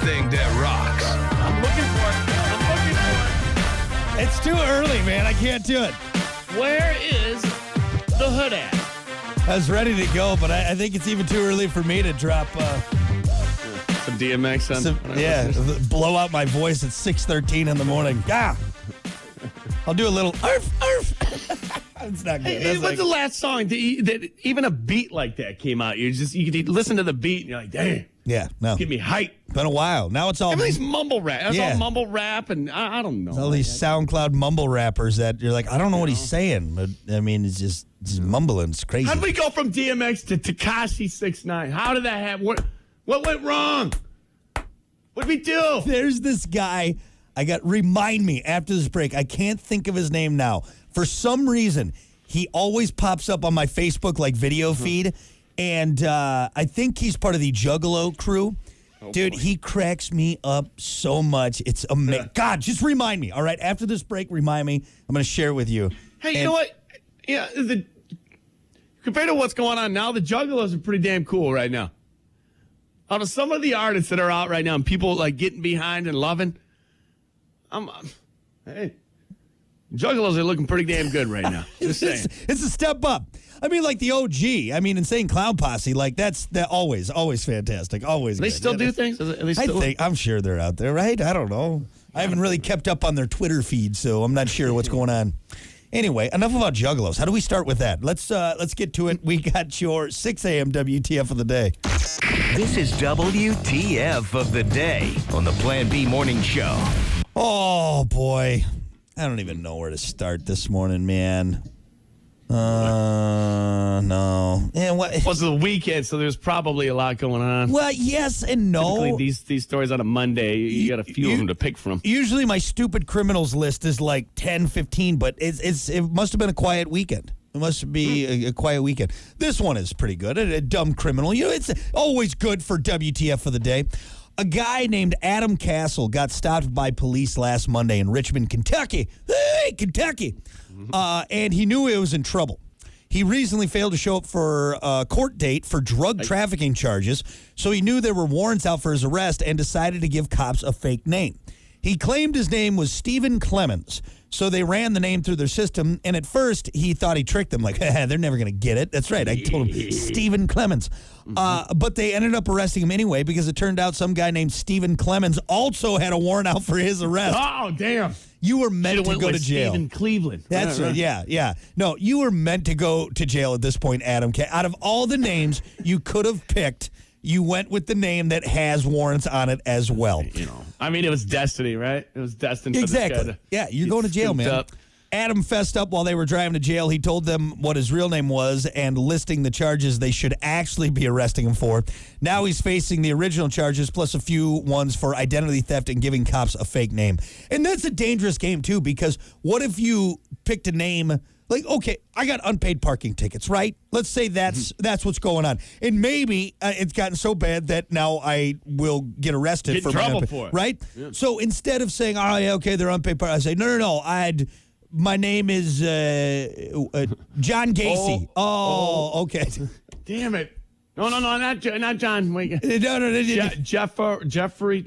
everything that rocks. I'm looking for it. It's too early, man. I can't do it. Where is the hood at? I was ready to go, but I think it's even too early for me to drop. Some DMX on. Blow out my voice at 6:13 in the morning. Yeah. I'll do a little arf, arf. It's not good. Hey, what's the last song that even a beat like that came out? You could listen to the beat and you're like, damn. Yeah, no. Give me hype. Been a while. Now it's all Everything's mumble rap. It's Yeah. all mumble rap, and I don't know. all these SoundCloud mumble rappers that you're like, I don't know what he's sayed, but I mean, it's just mumbling. It's crazy. How did we go from DMX to Tekashi 6ix9ine? How did that happen? What went wrong? What did we do? There's this guy. Remind me after this break. I can't think of his name now. For some reason, he always pops up on my Facebook video feed, and I think he's part of the Juggalo crew. Dude, he cracks me up so much. It's amazing. God, just remind me. All right, after this break, remind me. I'm going to share it with you. Hey, you know what? Yeah, compared to what's going on now, the Juggalos are pretty damn cool right now. Out of some of the artists that are out right now and people getting behind and loving, hey, Juggalos are looking pretty damn good right now. Just saying. It's a step up. I mean, like the OG. I mean, Insane Clown Posse. That's always fantastic. Always. They good. still do things? I'm sure they're out there, right? I don't know. I haven't really kept up on their Twitter feed, so I'm not sure what's going on. Anyway, enough about Juggalos. How do we start with that? Let's get to it. We got your 6 a.m. WTF of the day. This is WTF of the day on the Plan B Morning Show. Oh, boy. I don't even know where to start this morning, man. No. Yeah, what? It was the weekend, so there's probably a lot going on. Well, yes and no. Typically, these stories on a Monday, you got a few of them to pick from. Usually my stupid criminals list is like 10, 15, but it must have been a quiet weekend. It must be a quiet weekend. This one is pretty good. A dumb criminal. It's always good for WTF for the day. A guy named Adam Castle got stopped by police last Monday in Richmond, Kentucky. Hey, Kentucky. And he knew he was in trouble. He recently failed to show up for a court date for drug trafficking charges, so he knew there were warrants out for his arrest and decided to give cops a fake name. He claimed his name was Stephen Clemens, so they ran the name through their system, and at first he thought he tricked them, like, they're never going to get it. That's right, I told him, Stephen Clemens. But they ended up arresting him anyway because it turned out some guy named Stephen Clemens also had a warrant out for his arrest. Oh, damn. You were meant to go to jail. Stephen Cleveland. That's right. Yeah. No, you were meant to go to jail at this point, Adam. Out of all the names you could have picked, you went with the name that has warrants on it as well. I mean, it was destiny, right? It was destined for exactly. this guy to Yeah, you're going to jail, man. up. Adam fessed up while they were driving to jail. He told them what his real name was and listing the charges they should actually be arresting him for. Now he's facing the original charges plus a few ones for identity theft and giving cops a fake name. And that's a dangerous game, too, because what if you picked a name like, okay, I got unpaid parking tickets, right? Let's say that's what's going on. And maybe it's gotten so bad that now I will get arrested Get for in trouble for it. Right? Yeah. So instead of saying, oh, yeah, okay, they're unpaid parking, I say, no, my name is John Gacy. Okay. Damn it. No, not John. Wait. No. Jeffrey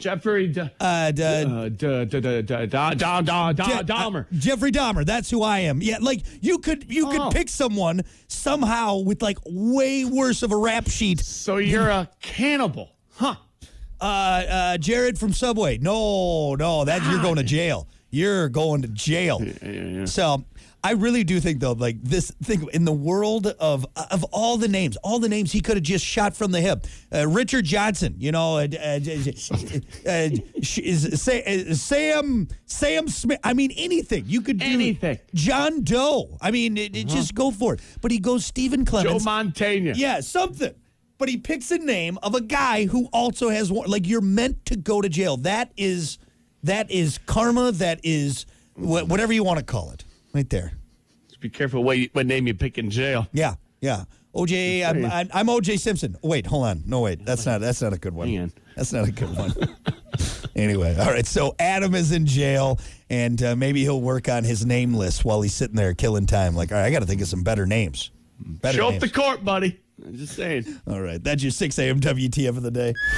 Dahmer. Jeffrey Dahmer. That's who I am. Yeah, you could pick someone somehow with way worse of a rap sheet. So you're a cannibal, huh? Jared from Subway. No, you're going to jail. You're going to jail. Yeah. So I really do think, though, in the world of all the names he could have just shot from the hip. Richard Johnson, Sam Smith. I mean, anything. You could do anything. John Doe. I mean, just go for it. But he goes Stephen Clemens. Joe Montana. Yeah, something. But he picks a name of a guy who also has one. You're meant to go to jail. That is karma. That is whatever you want to call it. Right there. Just be careful what name you pick in jail. Yeah. OJ, I'm OJ Simpson. Wait, hold on. No, wait. That's not a good one. Hang on. That's not a good one. Anyway, all right. So Adam is in jail, and maybe he'll work on his name list while he's sitting there killing time. All right, I got to think of some better names. Show up to court, buddy. I'm just saying. All right. That's your 6 a.m. WTF of the day.